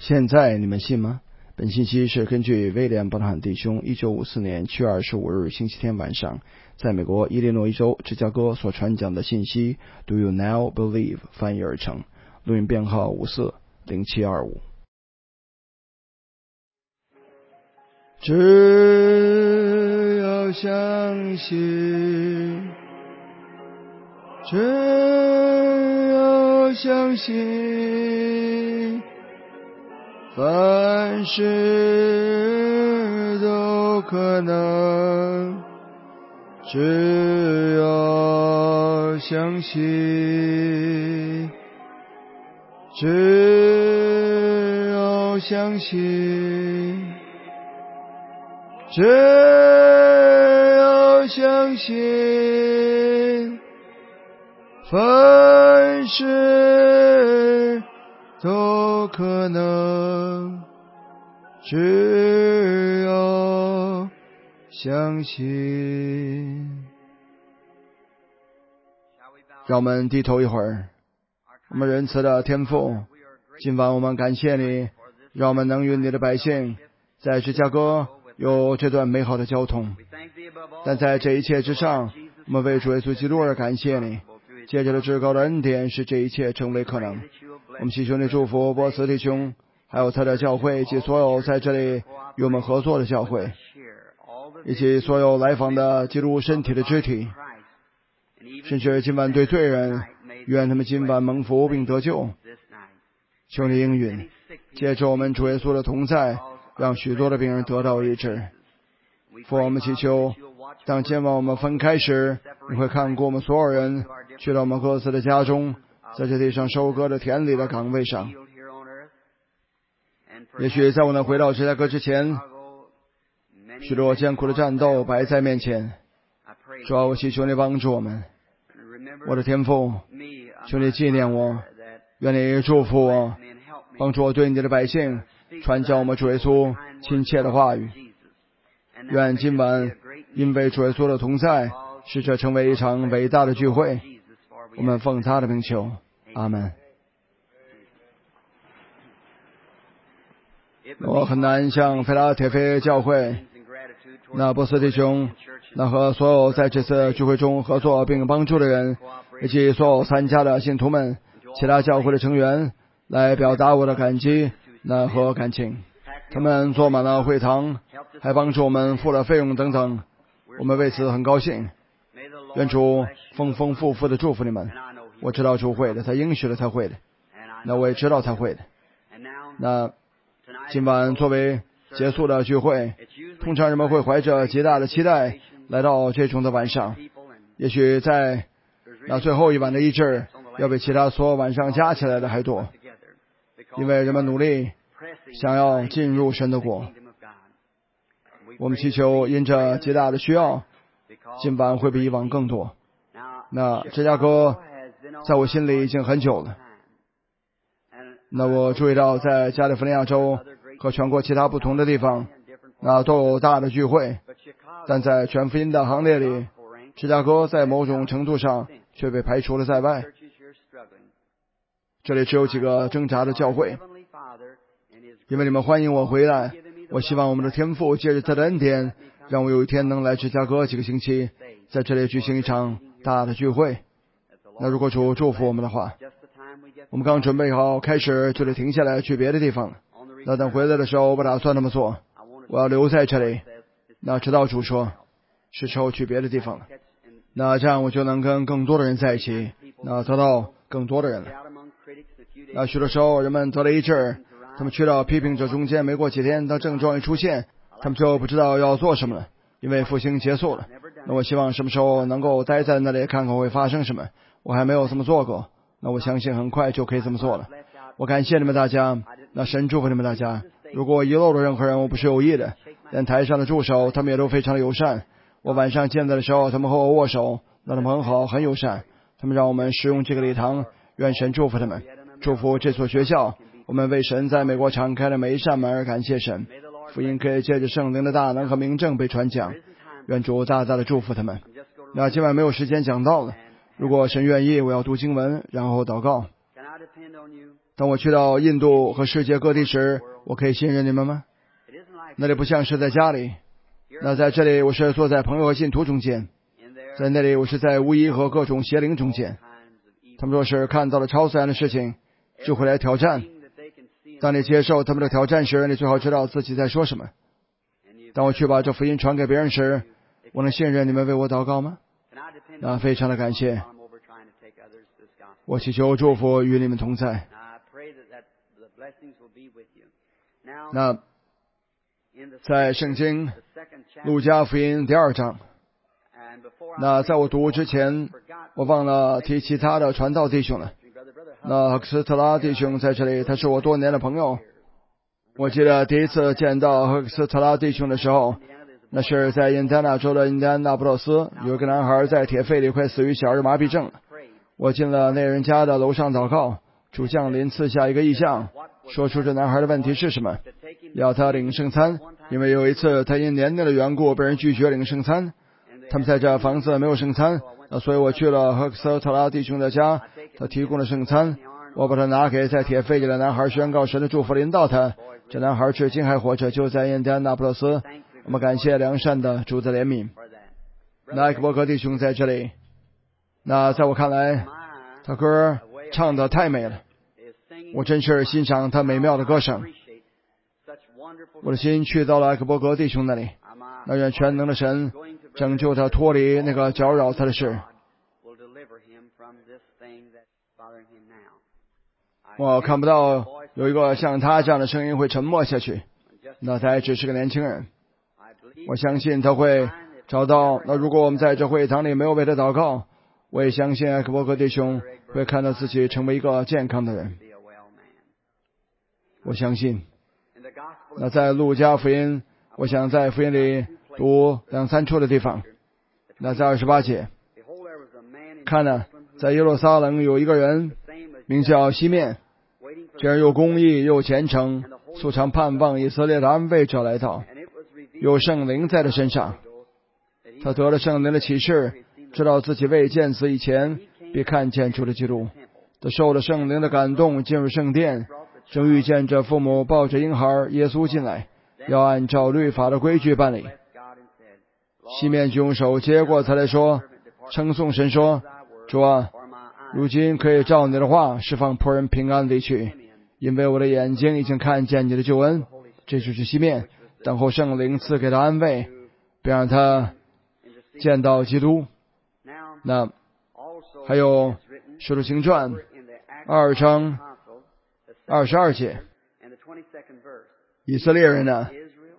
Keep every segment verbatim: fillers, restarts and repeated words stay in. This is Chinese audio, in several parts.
现在你们信吗？本信息是根据威廉·伯特汉弟兄一九五四年七月二十五日星期天晚上在美国伊利诺伊州芝加哥所传讲的信息 Do you now believe 翻译而成，录音编号五四零七二五。只要相信，只要相信，凡事都可能，只要相信，只要相信，只要相信，凡事都可能，只要相信。让我们低头一会儿。我们仁慈的天父，今晚我们感谢你，让我们能与你的百姓在芝加哥有这段美好的交通。但在这一切之上，我们为主耶稣基督而感谢你，借着了至高的恩典使这一切成为可能。我们祈求你祝福波斯弟兄还有他的教会及所有在这里与我们合作的教会，以及所有来访的基督身体的肢体，甚至今晚对罪人，愿他们今晚蒙福并得救。求你应允，借着我们主耶稣的同在，让许多的病人得到医治。父，我们祈求当今晚我们分开时，你会看顾我们所有人，去到我们各自的家中，在这地上收割的田里的岗位上。也许在我能回到芝加哥之前，许多艰苦的战斗摆在面前。主啊，我祈求你帮助我们。我的天父，求你纪念我，愿你祝福我，帮助我对你的百姓传教我们主耶稣亲切的话语。愿今晚因为主耶稣的同在，使这成为一场伟大的聚会。我们奉他的名求，阿门。我很难向菲拉铁菲教会、那波斯弟兄、那和所有在这次聚会中合作并帮助的人，以及所有参加的信徒们、其他教会的成员来表达我的感激那和感情。他们坐满了会堂，还帮助我们付了费用等等，我们为此很高兴。愿主丰丰富富的祝福你们。我知道主会的，他应许了他会的，那我也知道他会的。那今晚作为结束的聚会，通常人们会怀着极大的期待来到这种的晚上。也许在那最后一晚的医治要比其他所有晚上加起来的还多，因为人们努力想要进入神的国。我们祈求因着极大的需要，今晚会比以往更多。那芝加哥在我心里已经很久了。那我注意到在加利福尼亚州和全国其他不同的地方，那都有大的聚会，但在全福音的行列里，芝加哥在某种程度上却被排除了在外。这里只有几个挣扎的教会。因为你们欢迎我回来，我希望我们的天父借着他的恩典，让我有一天能来芝加哥几个星期，在这里举行一场大的聚会。那如果主祝福我们的话，我们刚准备好开始就得停下来去别的地方了。那等回来的时候，我不打算那么做，我要留在这里。那直到主说是时候去别的地方了，那这样我就能跟更多的人在一起，那得到更多的人了。那许多时候人们得了医治，他们去到批评者中间，没过几天当症状一出现，他们就不知道要做什么了，因为复兴结束了。那我希望什么时候能够待在那里看看会发生什么，我还没有这么做过，那我相信很快就可以这么做了。我感谢你们大家，那神祝福你们大家。如果遗漏了任何人，我不是有意的。连台上的助手他们也都非常的友善，我晚上见到的时候他们和我握手，那他们很好很友善，他们让我们使用这个礼堂，愿神祝福他们，祝福这所学校。我们为神在美国敞开了每一扇门而感谢神，福音可以借着圣灵的大能和明证被传讲，愿主大大的祝福他们。那今晚没有时间讲道了，如果神愿意，我要读经文然后祷告。 当我去到印度和世界各地时，我可以信任你们吗？那里不像是在家里。那在这里，我是坐在朋友和信徒中间；在那里，我是在巫医和各种邪灵中间。他们若是看到了超自然的事情，就会来挑战。当你接受他们的挑战时，你最好知道自己在说什么。当我去把这福音传给别人时，我能信任你们为我祷告吗？那非常的感谢。我祈求祝福与你们同在。那在圣经路加福音第二章，那在我读之前，我忘了提其他的传道弟兄了。那赫克斯特拉弟兄在这里，他是我多年的朋友。我记得第一次见到赫克斯特拉弟兄的时候，那是在印第安纳州的印第安纳布洛斯，有一个男孩在铁肺里快死于小儿麻痹症。我进了那人家的楼上祷告，主降临赐下一个异象，说出这男孩的问题是什么，要他领圣餐，因为有一次他因年龄的缘故被人拒绝领圣餐，他们在这房子没有圣餐，所以我去了赫克斯特拉弟兄的家，他提供了圣餐，我把它拿给在铁肺里的男孩，宣告神的祝福临到他。这男孩至今还活着，就在印第安纳布洛斯。我们感谢良善的主的怜悯。那艾克伯格弟兄在这里，那在我看来，他歌唱得太美了，我真是欣赏他美妙的歌声。我的心去到了艾克伯格弟兄那里，那愿全能的神拯救他脱离那个搅扰他的事。我看不到有一个像他这样的声音会沉默下去，那他只是个年轻人。我相信他会找到，那如果我们在这会堂里没有为他祷告，我也相信艾克伯格弟兄会看到自己成为一个健康的人。我相信。那在路加福音，我想在福音里读两三处的地方。那在二十八节，看呢，在耶路撒冷有一个人名叫西面，这人又公义又虔诚，素常盼望以色列的安慰者来到，有圣灵在他身上，他得了圣灵的启示，知道自己未见死以前必看见主的基督。他受了圣灵的感动，进入圣殿，正遇见着父母抱着婴孩耶稣进来，要按照律法的规矩办理。西面就用手接过他来说，称颂神说，主啊，如今可以照你的话释放仆人平安离去，因为我的眼睛已经看见你的救恩。这就是西面等候圣灵赐给他安慰，并让他见到基督。那还有使徒行传二章二十二节，以色列人呢，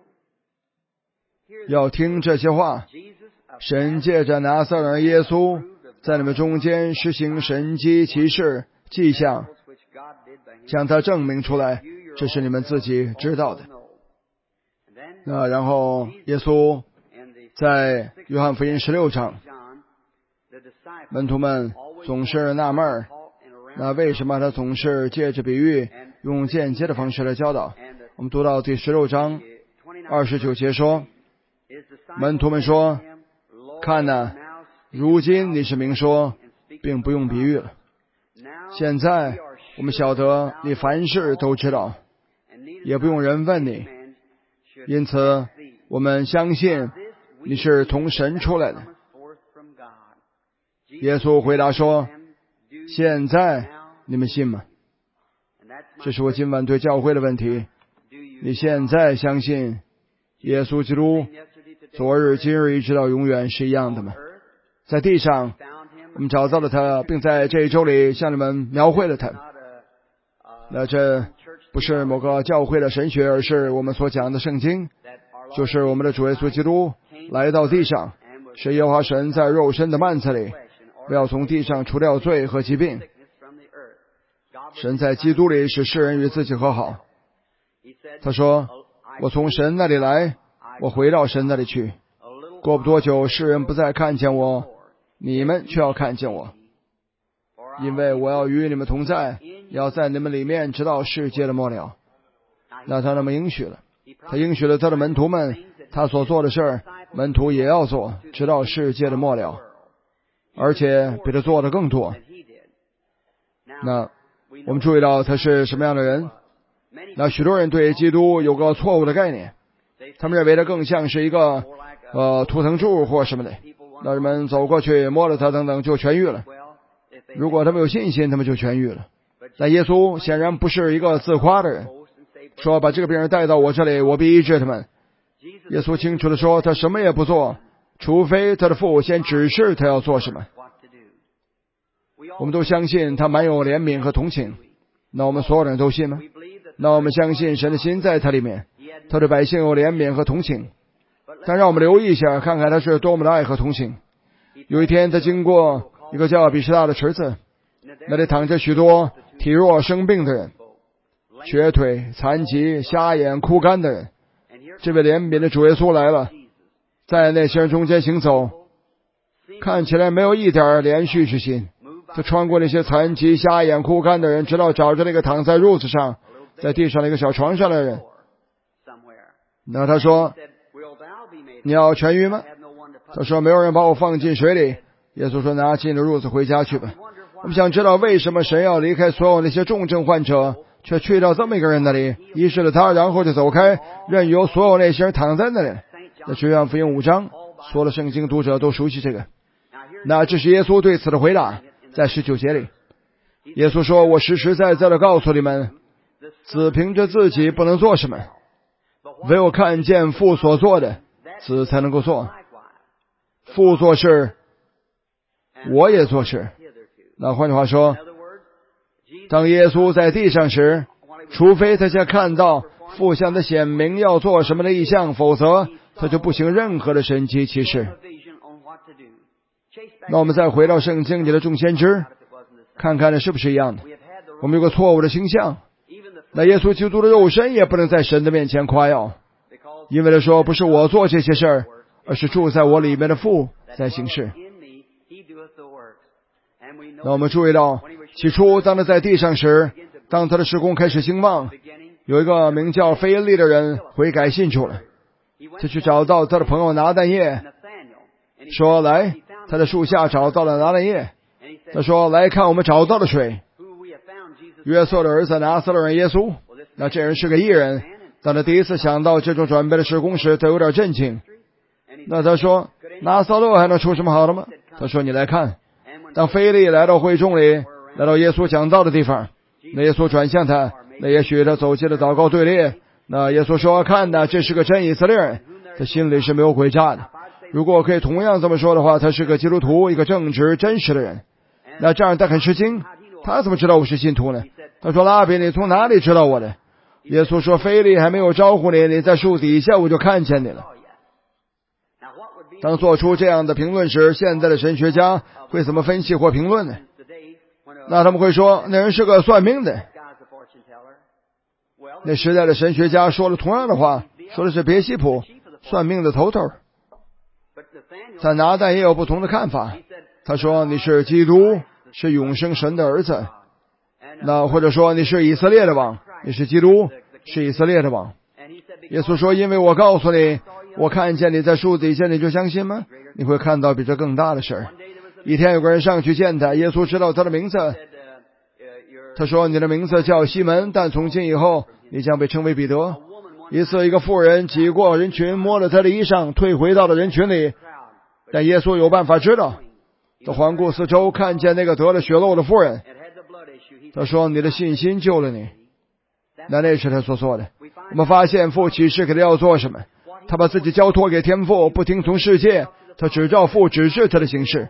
要听这些话，神借着拿撒勒人耶稣在你们中间实行神迹奇事迹象，将它证明出来，这是你们自己知道的。那然后耶稣在约翰福音十六章，门徒们总是纳闷儿，那为什么他总是借着比喻用间接的方式来教导？我们读到第十六章二十九节说，门徒们说，看哪，如今你是明说，并不用比喻了。现在我们晓得你凡事都知道，也不用人问你，因此我们相信你是从神出来的。耶稣回答说，现在你们信吗？这是我今晚对教会的问题。你现在相信耶稣基督昨日今日一直到永远是一样的吗？在地上我们找到了他，并在这一周里向你们描绘了他。那这不是某个教会的神学，而是我们所讲的圣经，就是我们的主耶稣基督来到地上，是耶和华神在肉身的幔子里，要从地上除掉罪和疾病。神在基督里使世人与自己和好。他说，我从神那里来，我回到神那里去，过不多久世人不再看见我，你们却要看见我，因为我要与你们同在，要在你们里面直到世界的末了。那他那么应许了，他应许了他的门徒们，他所做的事儿门徒也要做，直到世界的末了，而且比他做的更多。那我们注意到他是什么样的人。那许多人对基督有个错误的概念，他们认为他更像是一个呃图腾柱或什么的，那人们走过去摸了他等等就痊愈了。如果他们有信心，他们就痊愈了。但耶稣显然不是一个自夸的人，说把这个病人带到我这里，我必医治他们。耶稣清楚地说，他什么也不做，除非他的父先指示他要做什么。我们都相信他满有怜悯和同情，那我们所有人都信吗？那我们相信神的心在他里面，他对百姓有怜悯和同情。但让我们留意一下，看看他是多么的爱和同情。有一天他经过一个叫比士大的池子，那里躺着许多体弱生病的人，瘸腿、残疾、瞎眼、枯干的人。这位怜悯的主耶稣来了，在那些人中间行走，看起来没有一点连续之心。他穿过那些残疾、瞎眼、枯干的人，直到找着那个躺在褥子上在地上的一个小床上的人。那他说，你要痊愈吗？他说，没有人把我放进水里。耶稣说，拿起你的褥子回家去吧。我们想知道为什么神要离开所有那些重症患者，却去到这么一个人那里，医治了他，然后就走开，任由所有那些人躺在那里。那约翰福音五章，所有的圣经读者都熟悉这个。那这是耶稣对此的回答，在十九节里，耶稣说，我实实在在的告诉你们，子凭着自己不能做什么，唯有看见父所做的，子才能够做。父做事，我也做事。那换句话说，当耶稣在地上时，除非他先看到父向他显明要做什么的意象，否则他就不行任何的神迹奇事。那我们再回到圣经里的众先知，看看这是不是一样的。我们有个错误的倾向，那耶稣基督的肉身也不能在神的面前夸耀，因为他说，不是我做这些事儿，而是住在我里面的父在行事。那我们注意到，起初当他在地上时，当他的事工开始兴旺，有一个名叫腓利的人悔改信主了。他去找到他的朋友拿但业，说，来，他在树下找到了拿但业。他说，来看，我们找到了谁？约瑟的儿子拿撒勒人耶稣。那这人是个义人，当他第一次想到这种准备的事工时，他有点震惊。那他说，拿撒勒还能出什么好的吗？他说，你来看。当腓利来到会众里，来到耶稣讲道的地方，那耶稣转向他，那也许他走进了祷告队列。那耶稣说，看呐，这是个真以色列人，他心里是没有诡诈的。如果可以同样这么说的话，他是个基督徒，一个正直真实的人。那这样他很吃惊，他怎么知道我是信徒呢？他说，拉比，你从哪里知道我的？耶稣说，腓利还没有招呼你，你在树底下我就看见你了。当做出这样的评论时，现在的神学家会怎么分析或评论呢？那他们会说，那人是个算命的。那时代的神学家说了同样的话，说的是别西卜，算命的头头。但拿但也有不同的看法，他说，你是基督，是永生神的儿子。那或者说，你是以色列的王，你是基督，是以色列的王。耶稣说，因为我告诉你，我看见你在树底下，你就相信吗？你会看到比这更大的事儿。一天有个人上去见他，耶稣知道他的名字。他说，你的名字叫西门，但从今以后你将被称为彼得。一次一个妇人挤过人群，摸了他的衣裳，退回到了人群里。但耶稣有办法知道，他环顾四周，看见那个得了血漏的妇人。他说，你的信心救了你。那那是他所做的。我们发现父启示给他要做什么，他把自己交托给天父，不听从世界，他只照父指示他的行事。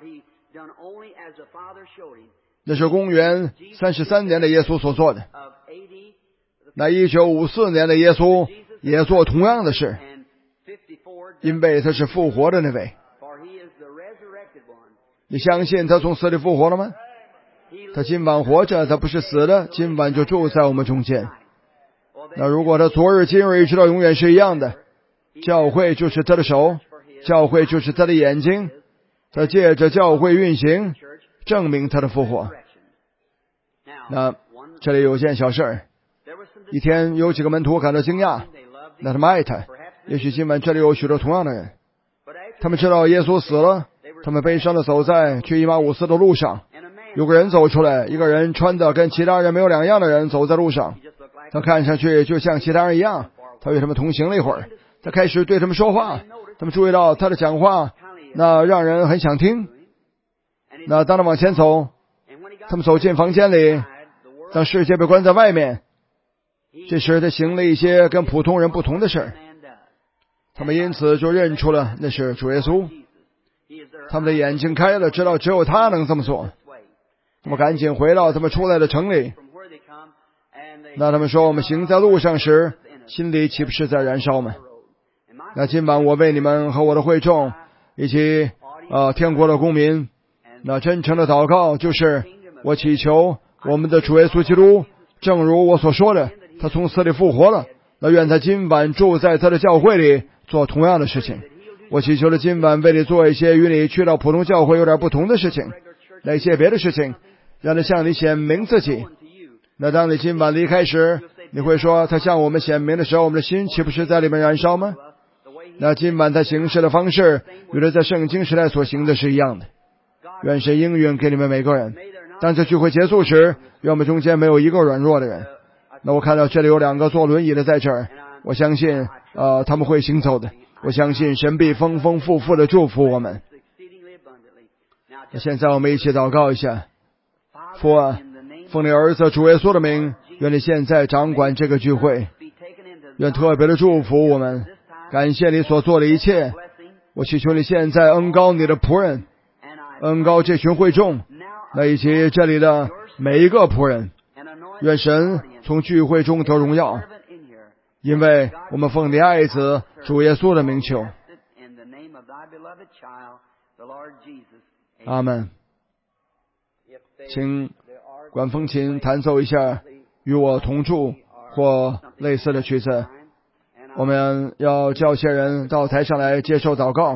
那是公元三十三年的耶稣所做的。那一九五四年的耶稣也做同样的事，因为他是复活的那位。你相信他从死里复活了吗？他今晚活着，他不是死了，今晚就住在我们中间。那如果他昨日今日一直到永远是一样的，教会就是他的手，教会就是他的眼睛，他借着教会运行，证明他的复活。那这里有件小事儿，一天有几个门徒感到惊讶，那他们爱他。也许今晚这里有许多同样的人，他们知道耶稣死了，他们悲伤的走在去以马忤斯的路上。 有个人走出来，一个人穿的跟其他人没有两样的人走在路上，他看上去就像其他人一样。他与他们同行了一会儿，他开始对他们说话，他们注意到他的讲话那让人很想听。那当他往前走，他们走进房间里，当世界被关在外面，这时他行了一些跟普通人不同的事儿，他们因此就认出了那是主耶稣。他们的眼睛开了，知道只有他能这么做。他们赶紧回到他们出来的城里。那他们说，我们行在路上时，心里岂不是在燃烧吗？那今晚我为你们和我的会众以及呃天国的公民，那真诚的祷告就是，我祈求我们的主耶稣基督，正如我所说的，他从死里复活了，那愿他今晚住在他的教会里做同样的事情。我祈求了今晚为你做一些与你去到普通教会有点不同的事情，那些别的事情，让他向你显明自己。那当你今晚离开时，你会说，他向我们显明的时候，我们的心岂不是在里面燃烧吗？那今晚他行事的方式与他在圣经时代所行的是一样的。愿神应允给你们每个人。当这聚会结束时，愿我们中间没有一个软弱的人。那我看到这里有两个坐轮椅的在这儿，我相信呃他们会行走的。我相信神必丰丰富富的祝福我们。那现在我们一起祷告一下。父啊，奉你儿子主耶稣的名，愿你现在掌管这个聚会，愿特别的祝福我们。感谢你所做的一切，我祈求你现在恩膏你的仆人，恩膏这群会众，那以及这里的每一个仆人。愿神从聚会中得荣耀，因为我们奉你爱子主耶稣的名求。阿门。请管风琴弹奏一下与我同住或类似的曲子。我们要叫些人到台上来接受祷告。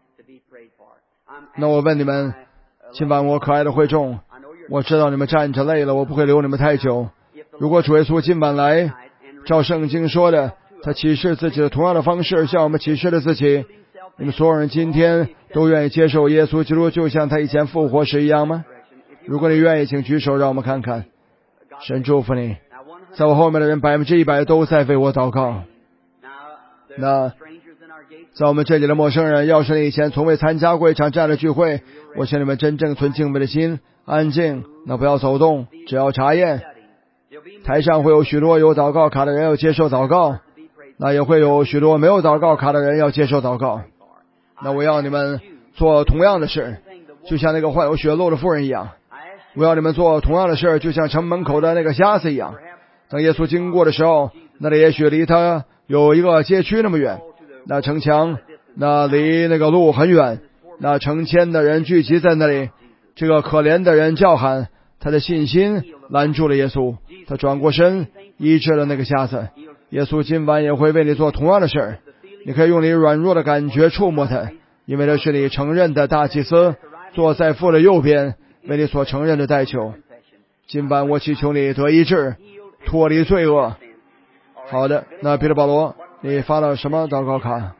那我问你们，今晚我可爱的会众，我知道你们站着累了，我不会留你们太久。如果主耶稣今晚来，照圣经说的，他启示自己的同样的方式向我们启示了自己，你们所有人今天都愿意接受耶稣基督就像他以前复活时一样吗？如果你愿意，请举手让我们看看。神祝福你。在我后面的人百分之一百都在为我祷告。那在我们这里的陌生人，要是你以前从未参加过一场这样的聚会，我请你们真正存敬畏的心，安静，那不要走动，只要查验。台上会有许多有祷告卡的人要接受祷告，那也会有许多没有祷告卡的人要接受祷告。那我要你们做同样的事，就像那个患有血漏的妇人一样。我要你们做同样的事，就像城门口的那个瞎子一样。当耶稣经过的时候，那里也许离他有一个街区那么远，那城墙那离那个路很远，那成千的人聚集在那里。这个可怜的人叫喊，他的信心拦住了耶稣，他转过身医治了那个瞎子。耶稣今晚也会为你做同样的事儿，你可以用你软弱的感觉触摸他，因为他是你承认的大祭司，坐在父的右边，为你所承认的代求。今晚我祈求你得医治，脱离罪恶。好的，那彼得保罗，你发了什么祷告卡？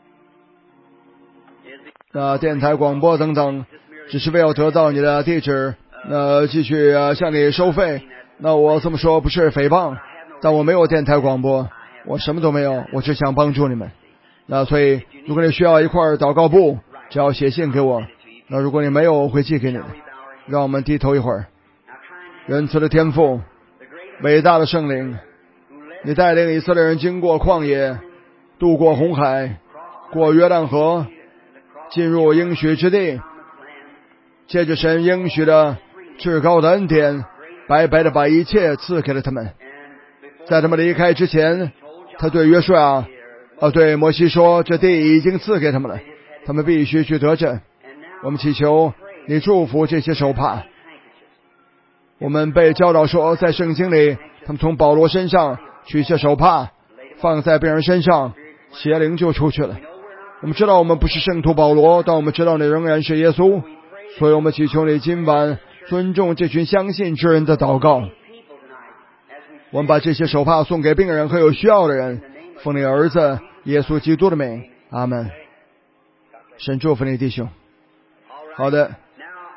那电台广播等等，只是为了得到你的地址，那继续向你收费。那我这么说不是诽谤，但我没有电台广播，我什么都没有，我只想帮助你们。那所以如果你需要一块祷告布，只要写信给我。那如果你没有，我会寄给你的。让我们低头一会儿。仁慈的天父，伟大的圣灵，你带领以色列人经过旷野，渡过红海，过约旦河，进入应许之地，借着神应许的至高的恩典，白白的把一切赐给了他们。在他们离开之前，他对约书亚啊，对摩西说，这地已经赐给他们了，他们必须去得着。我们祈求你祝福这些手帕。我们被教导说，在圣经里，他们从保罗身上取下手帕，放在病人身上，邪灵就出去了。我们知道我们不是圣徒保罗，但我们知道你仍然是耶稣，所以我们祈求你今晚尊重这群相信之人的祷告。我们把这些手帕送给病人和有需要的人，奉你儿子耶稣基督的名，阿门。神祝福你弟兄。好的，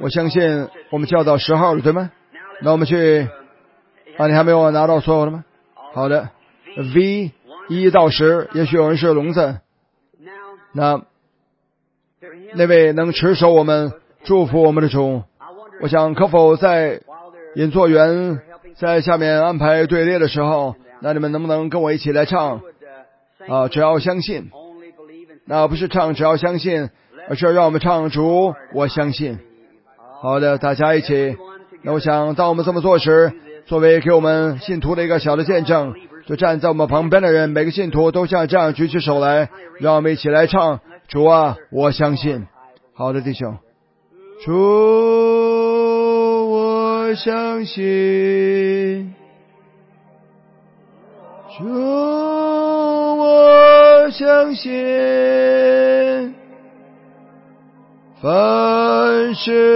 我相信我们叫到十号了，对吗？那我们去啊，你还没有拿到所有的吗？好的 ，V 一到十，也许有人是聋子。那那位能持守我们、祝福我们的主，我想可否在引作员在下面安排队列的时候，那你们能不能跟我一起来唱啊？只要相信，那不是唱只要相信，而是让我们唱主我相信。好的，大家一起。那我想当我们这么做时，作为给我们信徒的一个小的见证，就站在我们旁边的人，每个信徒都像这样举起手来，让我们一起来唱主啊我相信。好的，弟兄，主我相信，主我相信，凡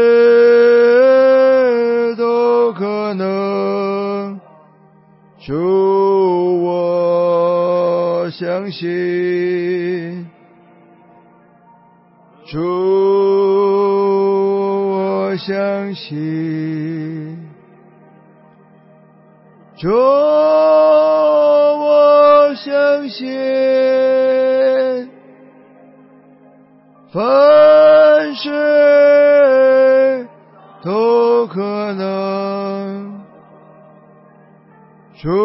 事都可能，主我相信，主我相信，主我相信，凡事都可能，主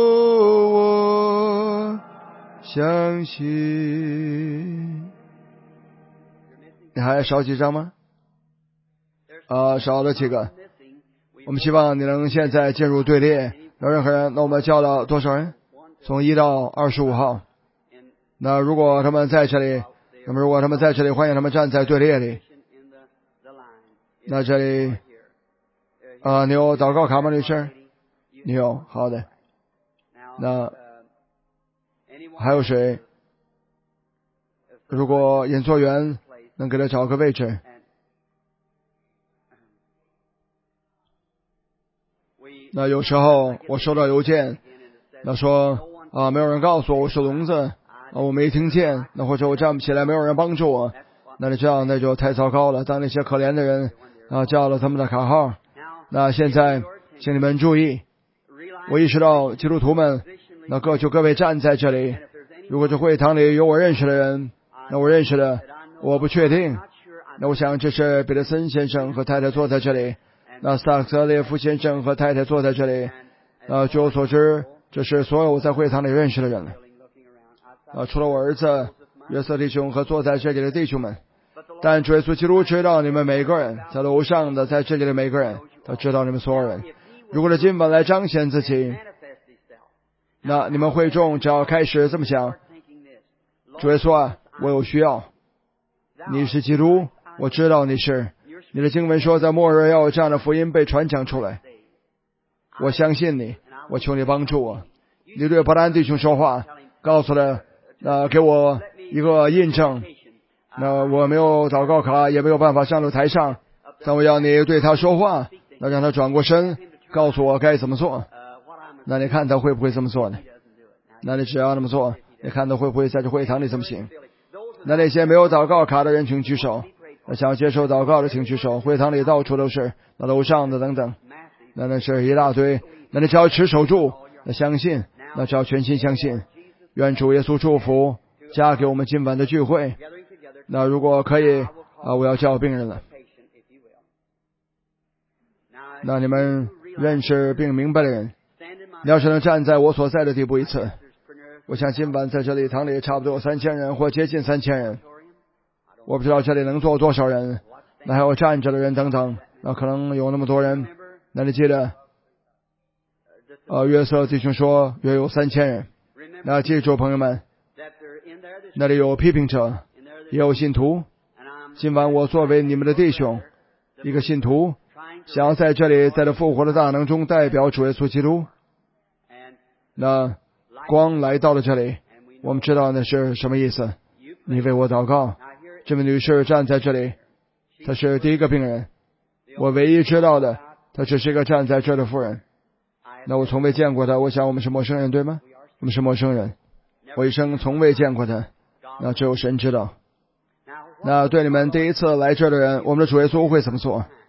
我相信。你还少几张吗？啊，少了几个。我们希望你能现在进入队列。有任何人？那我们叫了多少人？从一到二十五号。那如果他们在这里，那么如果他们在这里，欢迎他们站在队列里。那这里啊，你有祷告卡吗，女士？你有，好的。那还有谁？如果演奏员能给他找个位置。那有时候我收到邮件，那说啊，没有人告诉我我是聋子啊，我没听见，那或者我站不起来，没有人帮助我，那你这样那就太糟糕了。当那些可怜的人啊叫了他们的卡号，那现在请你们注意，我意识到基督徒们，那各就各位站在这里。如果这会堂里有我认识的人，那我认识的我不确定，那我想这是彼得森先生和太太坐在这里。那萨克瑟列夫先生和太太坐在这里，呃，据我所知，这是所有我在会堂里认识的人了。啊，除了我儿子约瑟弟兄和坐在这里的弟兄们，但主耶稣基督知道你们每个人，在楼上的在这里的每个人，他知道你们所有人。如果是今晚来彰显自己，那你们会众只要开始这么想：主耶稣啊，我有需要，你是基督，我知道你是。你的经文说，在末日要有这样的福音被传讲出来。我相信你，我求你帮助我。你对伯兰弟兄说话，告诉了，呃，给我一个印证。那我没有祷告卡，也没有办法上到台上，但我要你对他说话，那让他转过身，告诉我该怎么做。那你看他会不会这么做呢？那你只要那么做，你看他会不会在这会堂里这么行？那那些没有祷告卡的人请举手。那想要接受祷告的请举手，会堂里到处都是，那楼上的等等，那那是一大堆。那你只要持守住，那相信，那只要全心相信。愿主耶稣祝福加给我们今晚的聚会。那如果可以啊，我要叫病人了。那你们认识并明白的人，你要是能站在我所在的地步一次，我想今晚在这里堂里差不多有三千人或接近三千人。我不知道这里能坐多少人，那还有站着的人等等，那可能有那么多人。那你记得，呃，约瑟弟兄说约有三千人。那记住朋友们，那里有批评者，也有信徒。今晚我作为你们的弟兄，一个信徒，想要在这里在这复活的大能中代表主耶稣基督。那光来到了这里，我们知道那是什么意思。你为我祷告。这位女士站在这里，她是第一个病人。我唯一知道的，她只是一个站在这的妇人。那我从未见过她，我想我们是陌生人，对吗？我们是陌生人，我一生从未见过她，那只有神知道。那对你们第一次来这的人，我们的主耶稣会怎么做？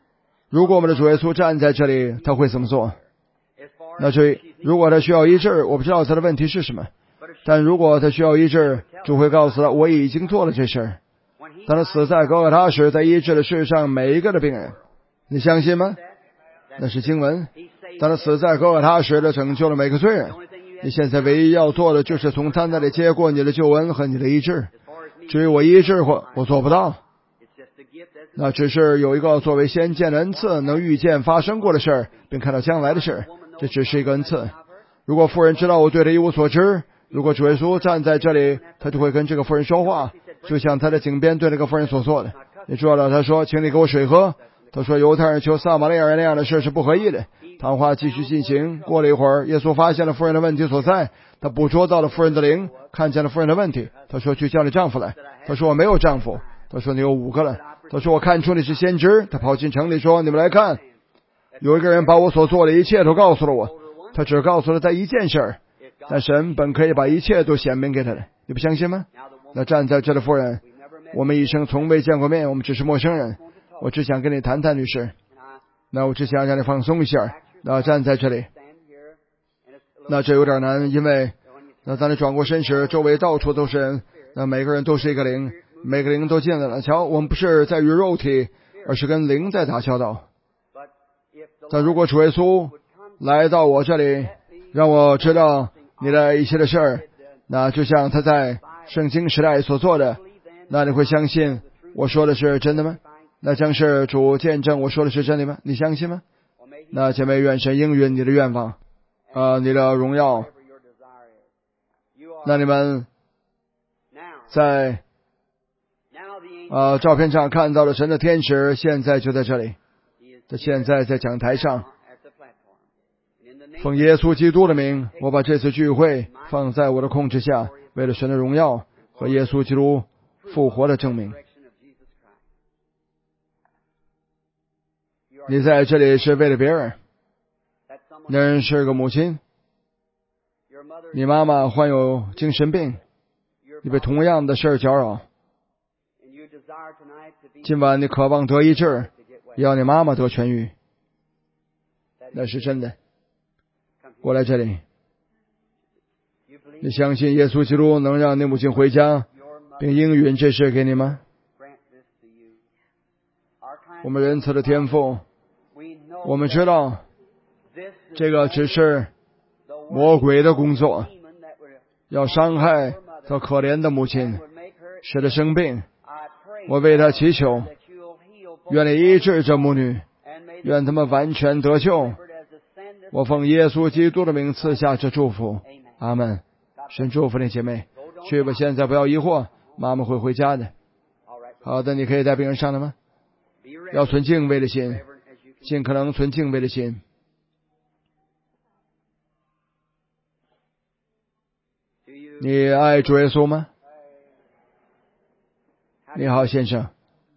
如果我们的主耶稣站在这里，他会怎么做？那所以，如果他需要医治，我不知道他的问题是什么。但如果他需要医治，主会告诉他，我已经做了这事儿。当他死在哥哥他时，他医治了世上每一个的病人。你相信吗？那是经文。当他死在哥哥他时，他拯救了每个罪人。你现在唯一要做的就是从他那里接过你的救恩和你的医治。至于我医治或我做不到，那只是有一个作为先见的恩赐，能预见发生过的事儿，并看到将来的事儿，这只是一个恩赐。如果妇人知道我对她一无所知，如果主耶稣站在这里，他就会跟这个妇人说话，就像他的井边对那个妇人所做的。你知道了，他说请你给我水喝。他说犹太人求撒玛利亚人那样的事是不合意的。谈话继续进行，过了一会儿，耶稣发现了妇人的问题所在，他捕捉到了妇人的灵，看见了妇人的问题。他说去叫你丈夫来。他说我没有丈夫。他说你有五个了。他说我看出你是先知。他跑进城里说你们来看，有一个人把我所做的一切都告诉了我。他只告诉了他一件事儿，但神本可以把一切都显明给他的。你不相信吗？那站在这的妇人，我们一生从未见过面，我们只是陌生人。我只想跟你谈谈，女士。那我只想让你放松一下。那站在这里，那这有点难，因为那当你转过身时，周围到处都是人，那每个人都是一个灵，每个灵都进来了。瞧，我们不是在与肉体，而是跟灵在打交道。但如果主耶稣来到我这里，让我知道你的一切的事儿，那就像他在圣经时代所做的，那你会相信我说的是真的吗？那将是主见证我说的是真的吗？你相信吗？那姐妹，愿神应允你的愿望，呃，你的荣耀。那你们在呃照片上看到了神的天使，现在就在这里，他现在在讲台上。奉耶稣基督的名，我把这次聚会放在我的控制下，为了神的荣耀和耶稣基督复活的证明。你在这里是为了别人，那人是个母亲，你妈妈患有精神病，你被同样的事儿搅扰。今晚你渴望得医治，要你妈妈得痊愈，那是真的。过来这里，你相信耶稣基督能让你母亲回家，并应允这事给你吗？我们仁慈的天父，我们知道这个只是魔鬼的工作，要伤害这可怜的母亲，使她生病。我为她祈求，愿你医治这母女，愿他们完全得救。我奉耶稣基督的名赐下这祝福，阿们。神祝福你姐妹，去吧，现在不要疑惑，妈妈会回家的。好的，你可以带病人上来吗？要存敬畏的心，尽可能存敬畏的心。你爱主耶稣吗？你好，先生，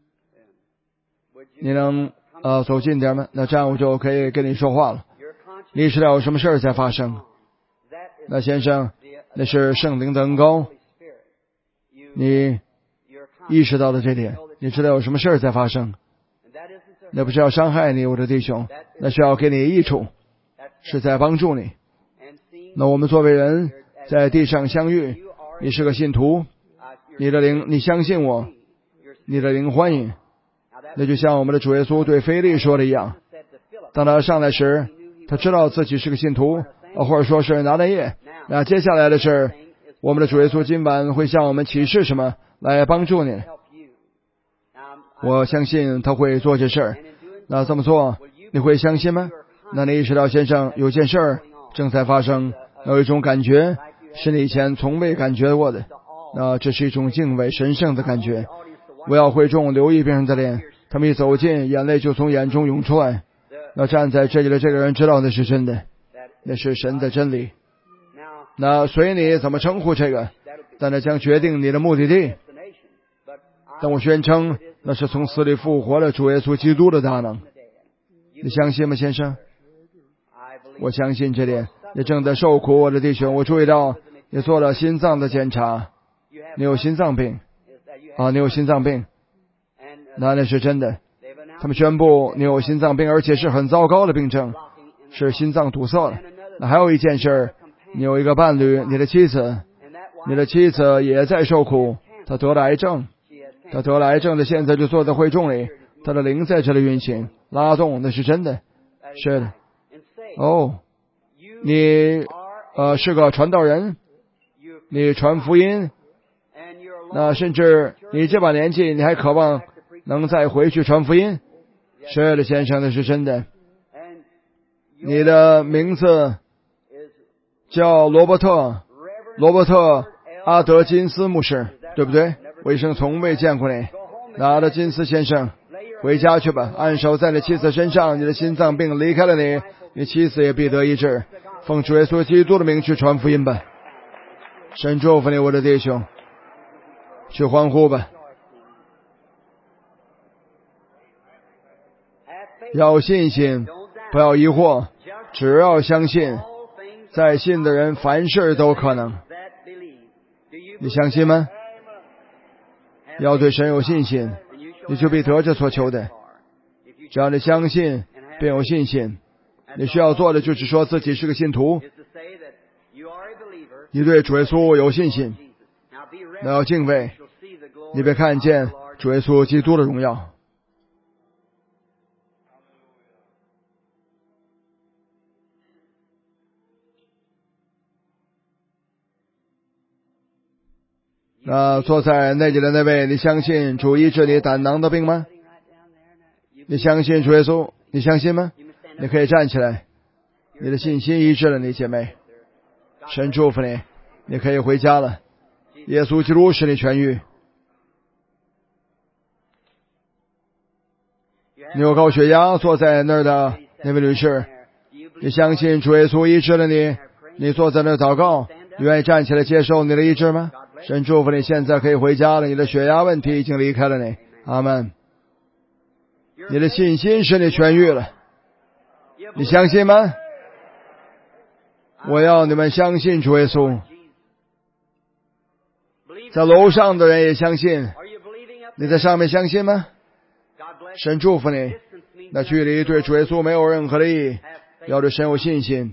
你能呃走近点吗？那这样我就可以跟你说话了。你意识到有什么事儿在发生？那先生，那是圣灵的恩膏，你意识到了这点，你知道有什么事儿在发生。那不是要伤害你，我的弟兄，那是要给你益处，是在帮助你。那我们作为人在地上相遇，你是个信徒，你的灵，你相信我，你的灵欢迎。那就像我们的主耶稣对腓力说的一样，当他上来时，他知道自己是个信徒，或者说是拿单业。那接下来的是，我们的主耶稣今晚会向我们启示什么来帮助你。我相信他会做这事儿。那这么做，你会相信吗？那你意识到先生有件事儿正在发生，有一种感觉是你以前从未感觉过的。那这是一种敬畏神圣的感觉。我要会众留意病人的脸，他们一走近，眼泪就从眼中涌出来。那站在这里的这个人知道那是真的，那是神的真理。那随你怎么称呼这个，但那将决定你的目的地。但我宣称那是从死里复活的主耶稣基督的大能。你相信吗，先生？我相信这点。你正在受苦，我的弟兄。我注意到你做了心脏的检查，你有心脏病啊，你有心脏病，那那是真的。 他们宣布你有心脏病，而且是很糟糕的病症，是心脏堵塞了。那还有一件事，你有一个伴侣，你的妻子，你的妻子也在受苦，她得了癌症，她得了癌症的现在就坐在会众里，她的灵在这里运行拉动，那是真的，是的。哦，你呃是个传道人，你传福音，那甚至你这把年纪，你还渴望能再回去传福音。是的，先生，那是真的。你的名字叫罗伯特，罗伯特阿德金斯牧师，对不对？我一生从未见过你。那阿德金斯先生，回家去吧，按手在你妻子身上，你的心脏病离开了你，你妻子也必得医治。奉主耶稣基督的名去传福音吧。神祝福你，我的弟兄，去欢呼吧。要信心，不要疑惑，只要相信，在信的人凡事都可能。你相信吗？要对神有信心，你就必得着所求的。只要你相信并有信心，你需要做的就是说自己是个信徒，你对主耶稣有信心，那要敬畏，你别看见主耶稣基督的荣耀。那坐在那里的那位，你相信主医治你胆囊的病吗？你相信主耶稣？你相信吗？你可以站起来，你的信心医治了你，姐妹。神祝福你，你可以回家了。耶稣基督使你痊愈。你有高血压，坐在那儿的那位女士，你相信主耶稣医治了你？你坐在那儿祷告，你愿意站起来接受你的医治吗？神祝福你，现在可以回家了，你的血压问题已经离开了你。阿们。你的信心使你痊愈了，你相信吗？我要你们相信主耶稣。在楼上的人也相信，你在上面相信吗？神祝福你，那距离对主耶稣没有任何的意义，要对神有信心。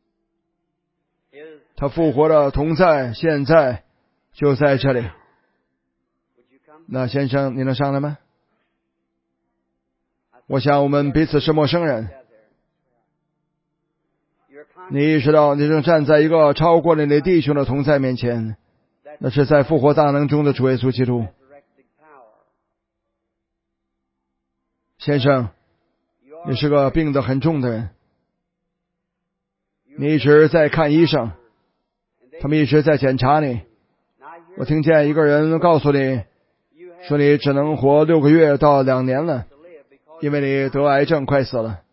他复活的同在，现在就在这里。那先生，你能上来吗？我想我们彼此是陌生人。你意识到你正站在一个超过了你弟兄的同在面前，那是在复活大能中的主耶稣基督。先生，你是个病得很重的人，你一直在看医生，他们一直在检查你。我听见一个人告诉你，说你只能活六个月到两年了，因为你得癌症快死了。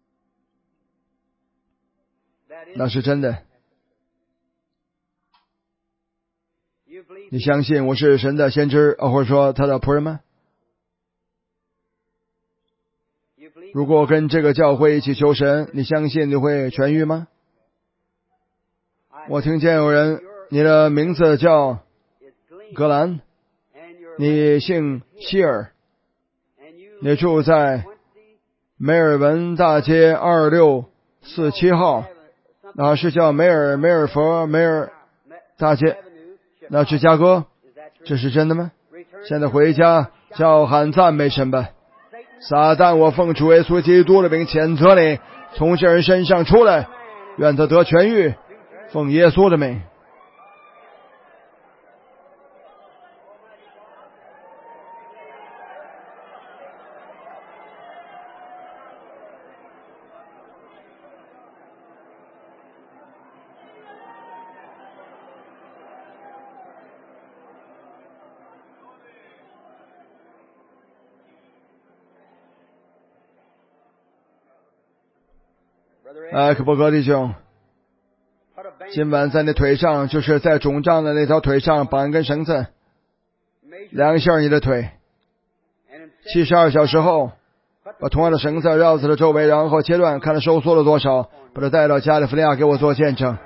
那是真的。你相信我是神的先知，或者说他的仆人吗？如果跟这个教会一起求神，你相信你会痊愈吗？我听见有人，你的名字叫格兰，你姓希尔，你住在梅尔文大街二六四七号，那是叫梅尔梅尔佛梅尔大街，那芝加哥，这是真的吗？现在回家叫喊赞美神吧。撒旦，我奉主耶稣基督的名谴责你，从这人身上出来，愿他得痊愈，奉耶稣的名。哎，可伯格弟兄，今晚在你腿上，就是在肿胀的那条腿上绑一根绳子，量一下你的腿。七十二小时后，把同样的绳子绕在了周围，然后切断，看它收缩了多少，把它带到加利福尼亚给我做见证。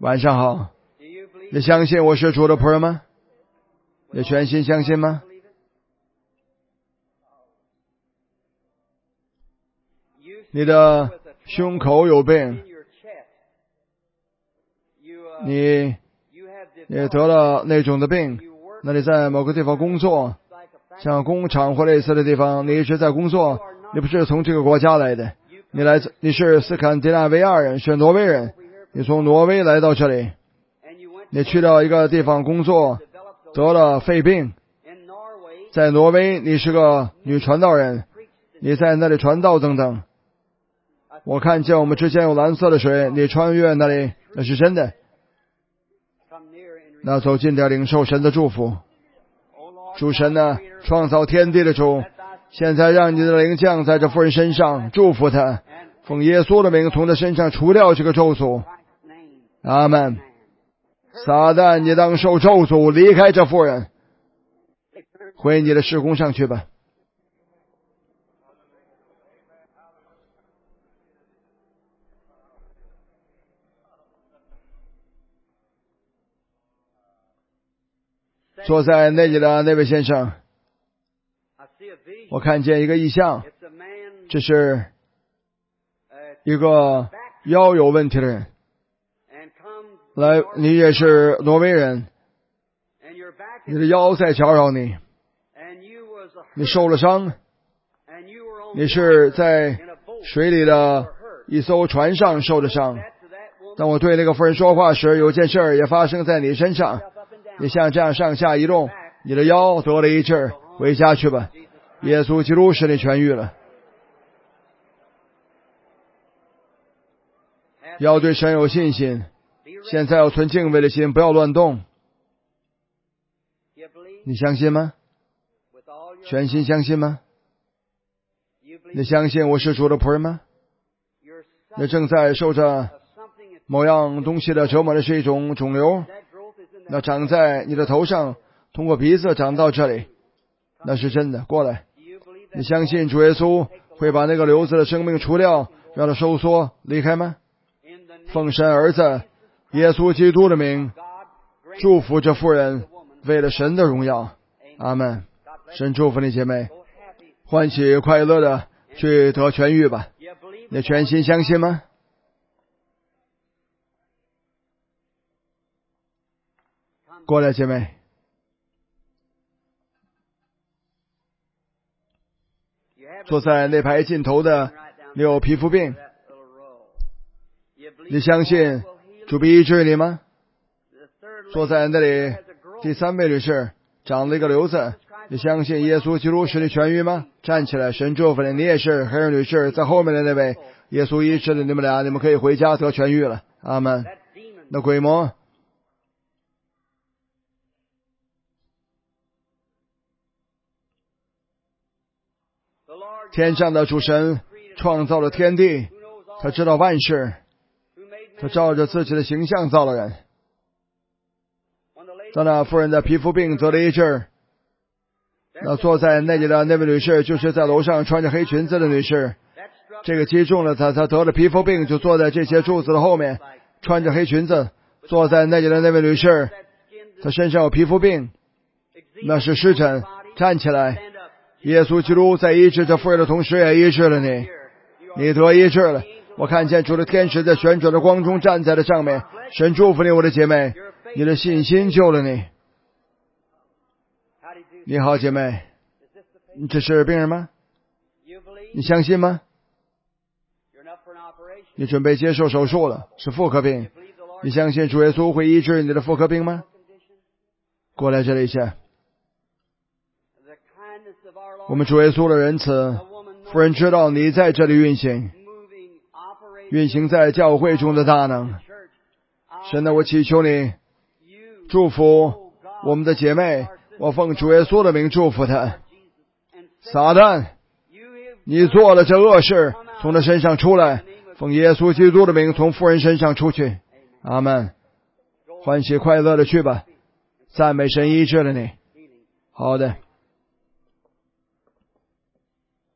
晚上好，你相信我是主的仆人吗？你全心相信吗？你的胸口有病，你也得了那种的病，那你在某个地方工作，像工厂或类似的地方，你一直在工作，你不是从这个国家来的，你来自你是斯堪的纳维亚人，是挪威人，你从挪威来到这里，你去到一个地方工作，得了肺病，在挪威你是个女传道人，你在那里传道等等。我看见我们之间有蓝色的水，你穿越那里，那是真的。那走近点领受神的祝福。主神呢，创造天地的主，现在让你的灵降在这妇人身上，祝福她，奉耶稣的名从她身上除掉这个咒诅。阿们。撒旦，你当受咒诅，离开这妇人，回你的事工上去吧。坐在那里的那位先生，我看见一个异象，这是一个腰有问题的人。来，你也是挪威人，你的腰在搅扰你，你受了伤，你是在水里的一艘船上受的伤。当我对那个妇人说话时，有件事也发生在你身上，你像这样上下移动，你的腰得了一治，回家去吧。耶稣基督使你痊愈了。要对神有信心，现在要存敬畏的心，不要乱动。你相信吗？全心相信吗？你相信我是主的仆人吗？你正在受着某样东西的折磨的是一种肿瘤，那长在你的头上，通过鼻子长到这里，那是真的。过来，你相信主耶稣会把那个瘤子的生命除掉，让它收缩离开吗？奉神儿子耶稣基督的名，祝福这妇人，为了神的荣耀。阿们。神祝福你姐妹，欢喜快乐的去得痊愈吧。你全心相信吗？过来姐妹，坐在那排尽头的，你有皮肤病，你相信主必医治你吗？坐在那里第三位女士，长了一个瘤子，你相信耶稣基督使你痊愈吗？站起来，神祝福你。你也是黑人女士，在后面的那位，耶稣医治了你们俩，你们可以回家得痊愈了。阿们。那鬼魔，天上的主神创造了天地，他知道万事，他照着自己的形象造了人。当那妇人的皮肤病得了医治，那坐在那里的那位女士，就是在楼上穿着黑裙子的女士，这个击中了她，她得了皮肤病，就坐在这些柱子的后面，穿着黑裙子，坐在那里的那位女士，她身上有皮肤病，那是湿疹。站起来，耶稣基督在医治这妇人的同时也医治了你，你得医治了。我看见主的天使在旋转的光中站在了上面。神祝福你，我的姐妹，你的信心救了你。你好，姐妹，你这是病人吗？你相信吗？你准备接受手术了，是妇科病。你相信主耶稣会医治你的妇科病吗？过来这里一下。我们主耶稣的仁慈，夫人知道你在这里运行，运行在教会中的大能。神啊，我祈求你祝福我们的姐妹，我奉主耶稣的名祝福她。撒旦，你做了这恶事，从她身上出来，奉耶稣基督的名从妇人身上出去。阿们。欢喜快乐的去吧，赞美神医治了你。好的，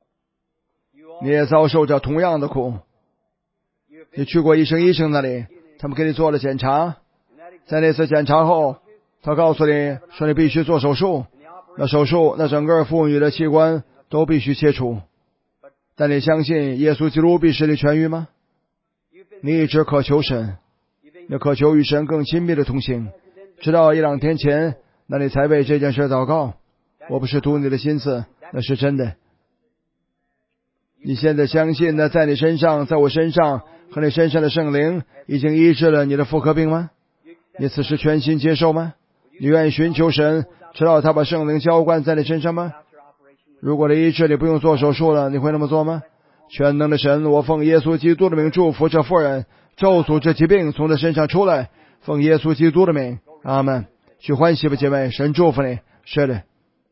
你也遭受着同样的苦，你去过医生医生那里， 他们给你做了检查，在那次检查后，他告诉你说你必须做手术，那手术那整个妇女的器官都必须切除。但你相信耶稣基督必使你痊愈吗？你一直渴求神，你渴求与神更亲密的同行，直到一两天前，那你才为这件事祷告。我不是读你的心思，那是真的。你现在相信呢，在你身上，在我身上和你身上的圣灵已经医治了你的妇科病吗？你此时全心接受吗？你愿意寻求神，直到他把圣灵浇灌在你身上吗？如果你医治你不用做手术了，你会那么做吗？全能的神，我奉耶稣基督的名祝福这妇人，咒诅这疾病从她身上出来，奉耶稣基督的名，阿们。去欢喜吧，姐妹，神祝福你。是的，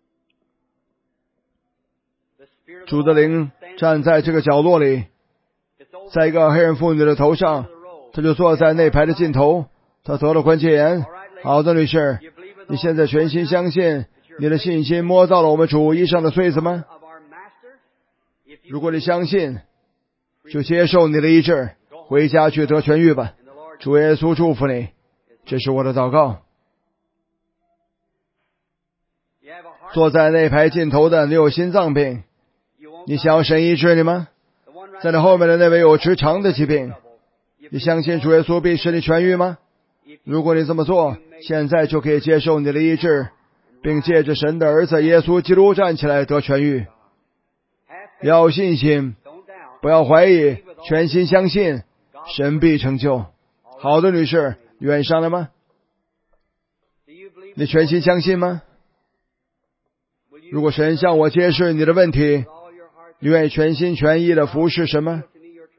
主的灵站在这个角落里，在一个黑人妇女的头上，她就坐在那排的尽头，她得了关节炎。好的，女士，你现在全心相信，你的信心摸到了我们主衣上的穗子吗？如果你相信，就接受你的医治，回家去得痊愈吧。主耶稣祝福你，这是我的祷告。坐在那排尽头的，你有心脏病，你想要神医治你吗？在那后面的那位有直肠的疾病，你相信主耶稣必使你痊愈吗？如果你这么做，现在就可以接受你的医治，并借着神的儿子耶稣基督站起来得痊愈。要有信心，不要怀疑，全心相信，神必成就。好的，女士，你愿意上来吗？你全心相信吗？如果神向我揭示你的问题，你愿意全心全意的服侍神吗？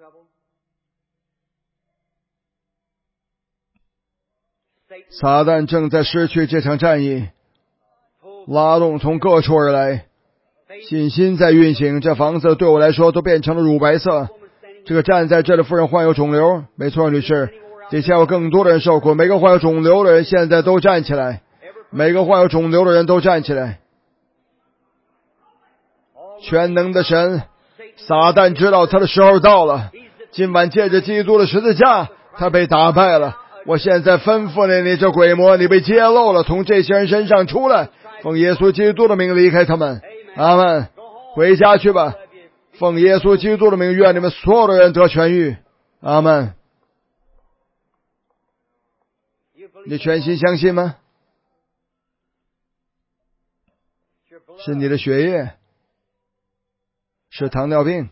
撒旦正在失去这场战役，拉动从各处而来，信心在运行。这房子对我来说都变成了乳白色。这个站在这里的妇人患有肿瘤，没错，女士，底下有更多的人受苦。每个患有肿瘤的人现在都站起来，每个患有肿瘤的人都站起来。全能的神，撒旦知道他的时候到了，今晚借着基督的十字架，他被打败了。我现在吩咐你，你这鬼魔，你被揭露了，从这些人身上出来，奉耶稣基督的名离开他们。阿们。回家去吧，奉耶稣基督的名，愿你们所有的人得痊愈。阿们。你全心相信吗？是你的血液，是糖尿病。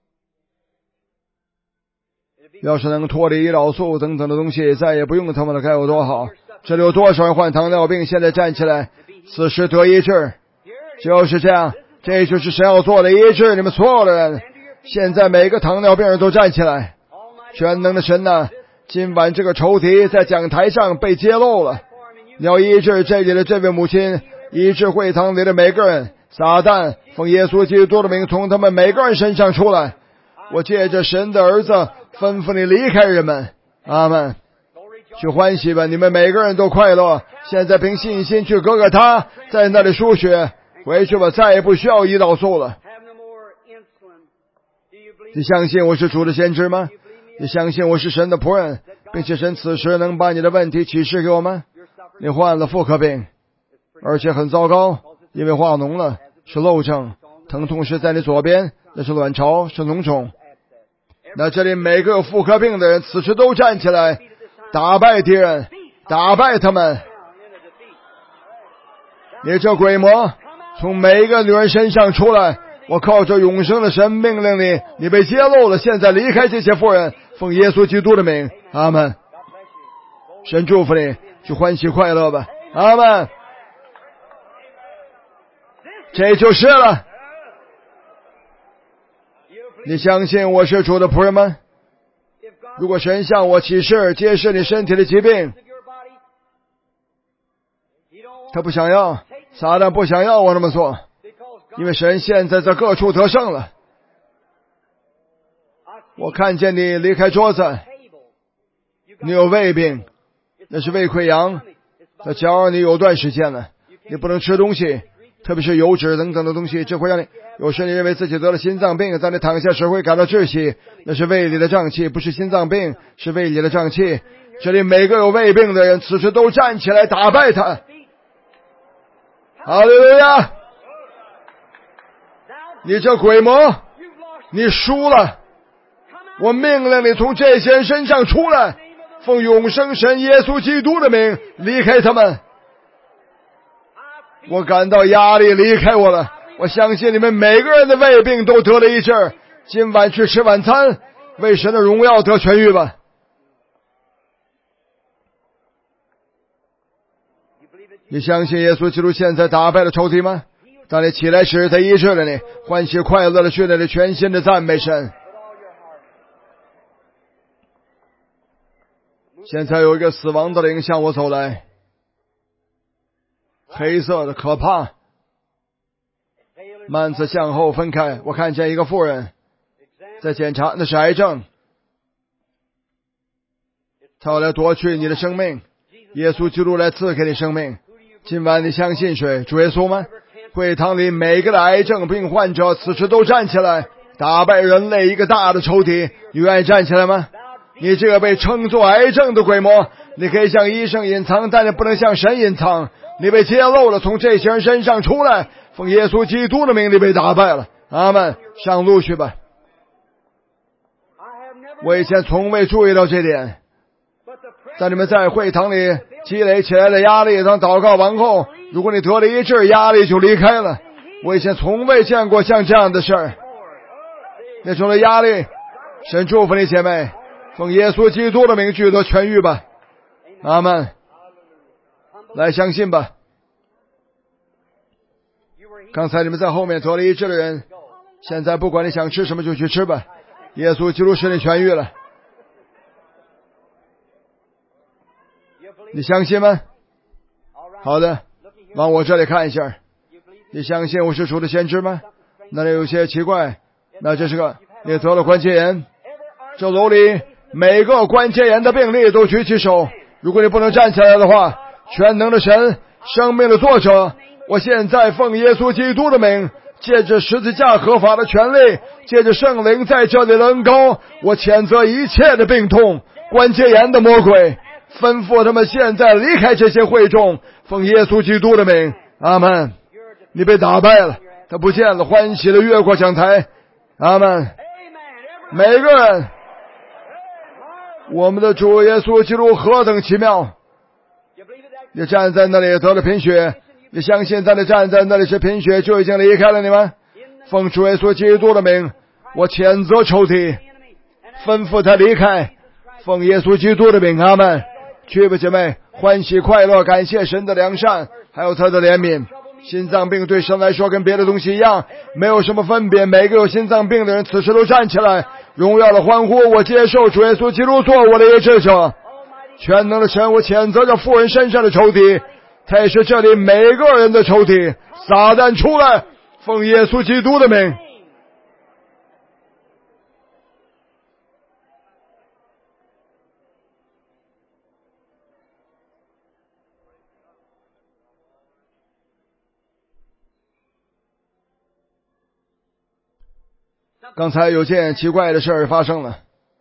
要是能脱离胰岛素等等的东西，再也不用它们了，该有多好。这里有多少人患糖尿病，现在站起来，此时得医治。就是这样，这就是神要做的医治你们所有的人。现在每个糖尿病人都站起来。全能的神呐、啊，今晚这个仇敌在讲台上被揭露了，你要医治这里的这位母亲，医治会堂里的每个人。撒旦奉耶稣基督的名从他们每个人身上出来。我借着神的儿子吩咐你离开人们。阿们。去欢喜吧，你们每个人都快乐。现在凭信心去哥哥他，在那里输血，回去吧，再也不需要胰岛素了。你相信我是主的先知吗？你相信我是神的仆人，并且神此时能把你的问题启示给我吗？你患了妇科病，而且很糟糕，因为化脓了，是漏症，疼痛是在你左边，那是卵巢，是脓肿。那这里每个有妇科病的人此时都站起来，打败敌人，打败他们。你这鬼魔从每一个女人身上出来，我靠着永生的神命令你，你被揭露了，现在离开这些妇人，奉耶稣基督的名。阿们。神祝福你，去欢喜快乐吧。阿们。这就是了。你相信我是主的仆人吗？如果神向我启示揭示你身体的疾病，他不想要，撒旦不想要我那么做，因为神现在在各处得胜了。我看见你离开桌子，你有胃病，那是胃溃疡，那假如你有段时间了，你不能吃东西， 特别是油脂等等的东西，这会让你有时你认为自己得了心脏病，当你躺下时会感到窒息，那是胃里的胀气，不是心脏病，是胃里的胀气。这里每个有胃病的人此时都站起来打败他。哈利路亚！你这鬼魔，你输了！我命令你从这些人身上出来，奉永生神耶稣基督的名离开他们。我感到压力离开我了，我相信你们每个人的胃病都得了医治。今晚去吃晚餐，为神的荣耀得痊愈吧。你相信耶稣基督现在打败了仇敌吗？当你起来时，他医治了你，欢喜快乐的训练你全新的赞美神。现在有一个死亡的灵向我走来，黑色的可怕，幔子向后分开，我看见一个妇人在检查，那是癌症，他要来夺去你的生命，耶稣基督来赐给你生命。今晚你相信谁？主耶稣吗？会堂里每个的癌症病患者此时都站起来，打败人类一个大的仇敌。你愿意站起来吗？你这个被称作癌症的鬼魔，你可以向医生隐藏，但你不能向神隐藏。你被揭露了，从这些人身上出来，奉耶稣基督的名，你被打败了。阿们，上路去吧。我以前从未注意到这点，在你们在会堂里积累起来的压力，当祷告完后，如果你得了医治，压力就离开了。我以前从未见过像这样的事儿。那种的压力，神祝福你姐妹，奉耶稣基督的名据得痊愈吧。阿们，来相信吧。刚才你们在后面得了医治的人，现在不管你想吃什么就去吃吧，耶稣基督使你痊愈了。你相信吗？好的，往我这里看一下。你相信我是主的先知吗？那里有些奇怪，那这是个你得了关节炎。这楼里每个关节炎的病例都举起手。如果你不能站起来的话，全能的神，生命的作者，我现在奉耶稣基督的名，借着十字架合法的权利，借着圣灵在这里的恩膏，我谴责一切的病痛，关节炎的魔鬼，吩咐他们现在离开这些会众，奉耶稣基督的名。阿们。你被打败了，他不见了，欢喜的越过讲台。阿们。每个人，我们的主耶稣基督何等奇妙。你站在那里得了贫血，你相信在你站在那里是贫血就已经离开了你吗？奉主耶稣基督的名，我谴责仇敌，吩咐他离开，奉耶稣基督的名。阿们。去吧姐妹，欢喜快乐，感谢神的良善还有他的怜悯。心脏病对神来说跟别的东西一样，没有什么分别。每个有心脏病的人此时都站起来，荣耀的欢呼，我接受主耶稣基督做我的医治者。全能的神，我谴责着妇人身上的仇敌，他也是这里每个人的仇敌。撒旦出来，奉耶稣基督的名。刚才有件奇怪的事儿发生了，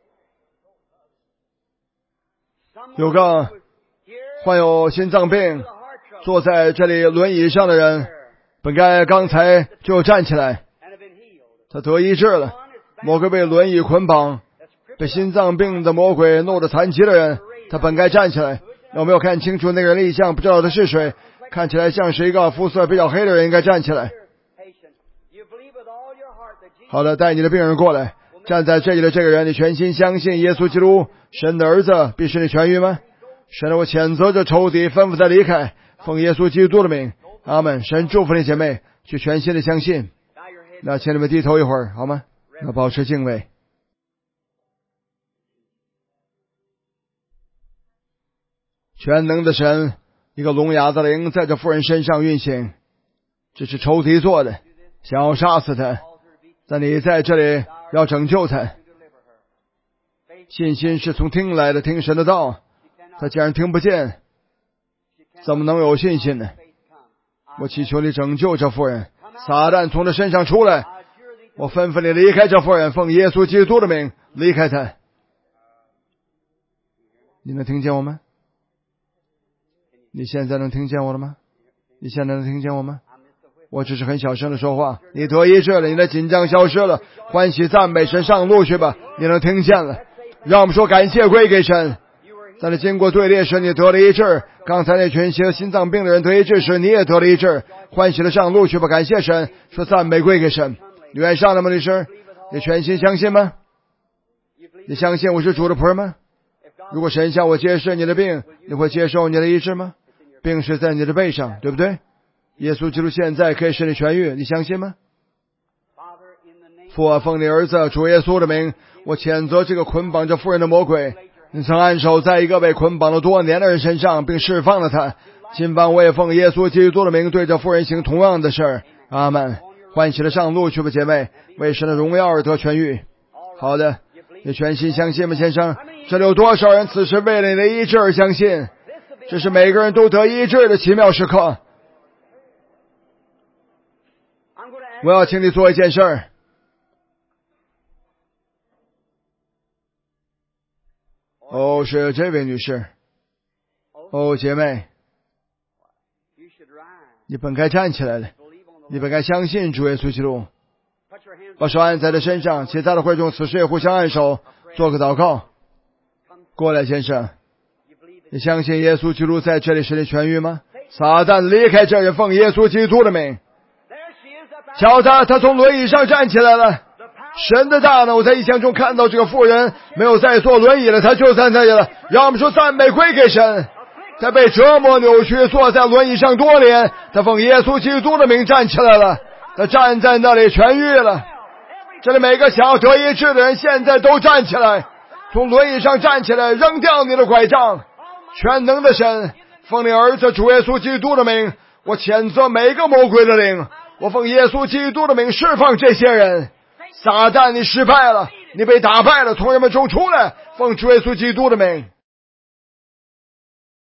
有个患有心脏病坐在这里轮椅上的人，本该刚才就站起来，他得医治了。某个被轮椅捆绑被心脏病的魔鬼弄得残疾的人，他本该站起来。有没有看清楚那个人立像？不知道他是谁，看起来像是一个肤色比较黑的人，应该站起来。好的，带你的病人过来。站在这里的这个人，你全心相信耶稣基督，神的儿子，必使你痊愈吗？神，我谴责这仇敌，吩咐他离开，奉耶稣基督的名。阿们。神祝福你姐妹，去全心的相信。那请你们低头一会儿，好吗？要保持敬畏。全能的神，一个聋哑的灵在这妇人身上运行，这是仇敌做的，想要杀死他。但你在这里要拯救他。信心是从听来的，听神的道。他既然听不见，怎么能有信心呢？ 我祈求你拯救这妇人，撒旦从她身上出来。我吩咐你离开这妇人，奉耶稣基督的名离开她。你能听见我吗？你现在能听见我了吗？你现在能听见我吗？我只是很小声的说话。你得医治了，你的紧张消失了，欢喜赞美神，上路去吧。你能听见了，让我们说感谢归给神。在你经过队列时，你得了医治。刚才那群心心脏病的人得医治时，你也得了医治，欢喜的上路去吧。感谢神，说赞美归给神。你愿意上了吗，律师？你全心相信吗？你相信我是主的仆人吗？如果神向我揭示你的病，你会接受你的医治吗？病是在你的背上，对不对？耶稣基督现在可以使你痊愈，你相信吗？父啊，奉你儿子主耶稣的名，我谴责这个捆绑着妇人的魔鬼。你曾按手在一个被捆绑了多年的人身上，并释放了他。今晚我也奉耶稣基督的名对着妇人行同样的事儿。阿们。欢喜的上路去吧，姐妹，为神的荣耀而得痊愈。好的，你全心相信吗，先生？这里有多少人此时为了你的医治而相信？这是每个人都得医治的奇妙时刻。我要请你做一件事儿。哦，是这位女士。哦，姐妹，你本该站起来的，你本该相信主耶稣基督。把手按在他身上，其他的会众此时也互相按手，做个祷告。过来，先生，你相信耶稣基督在这里使你痊愈吗？撒旦离开这人，奉耶稣基督的名。瞧他，他从轮椅上站起来了。神的大能，我在异象中看到这个妇人没有再坐轮椅了，他就在那里了。让我们说赞美归给神。他被折磨扭曲，坐在轮椅上多年，他奉耶稣基督的名站起来了。他站在那里痊愈了。这里每个想要得医治的人现在都站起来，从轮椅上站起来，扔掉你的拐杖。全能的神，奉你儿子主耶稣基督的名，我谴责每个魔鬼的灵，我奉耶稣基督的名释放这些人。撒旦，你失败了，你被打败了，从人们中出来，奉主耶稣基督的名。